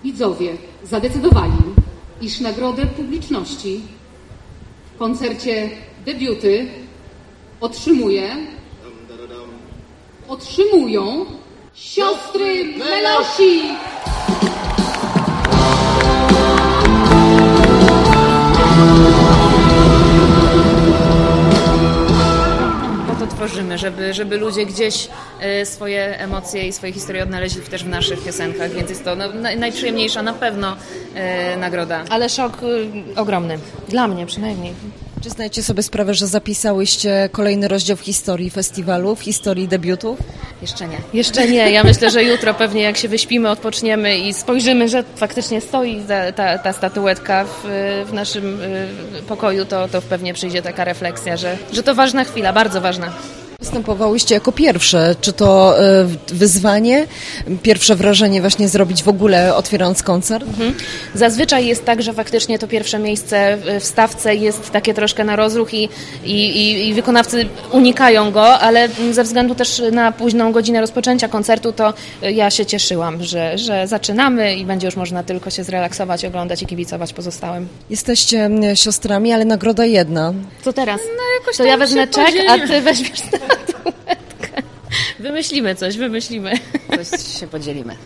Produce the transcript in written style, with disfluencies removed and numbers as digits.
widzowie zadecydowali, iż nagrodę publiczności w koncercie Debiuty otrzymują siostry Melosi. Tworzymy, żeby ludzie gdzieś swoje emocje i swoje historie odnaleźli też w naszych piosenkach, więc jest to najprzyjemniejsza na pewno nagroda. Ale szok ogromny, dla mnie przynajmniej. Czy zdajecie sobie sprawę, że zapisałyście kolejny rozdział w historii festiwalu, w historii debiutów? Jeszcze nie. Jeszcze nie. Ja myślę, że jutro pewnie jak się wyśpimy, odpoczniemy i spojrzymy, że faktycznie stoi ta statuetka w naszym pokoju, to pewnie przyjdzie taka refleksja, że to ważna chwila, bardzo ważna. Występowałyście jako pierwsze. Czy to wyzwanie, pierwsze wrażenie właśnie zrobić w ogóle otwierając koncert? Zazwyczaj jest tak, że faktycznie to pierwsze miejsce w stawce jest takie troszkę na rozruch i wykonawcy unikają go, ale ze względu też na późną godzinę rozpoczęcia koncertu, to ja się cieszyłam, że zaczynamy i będzie już można tylko się zrelaksować, oglądać i kibicować pozostałym. Jesteście siostrami, ale nagroda jedna. Co teraz? No jakoś to tam ja wezmę czek, podzielimy. a ty weźmiesz statuetkę. Wymyślimy coś. Coś się podzielimy.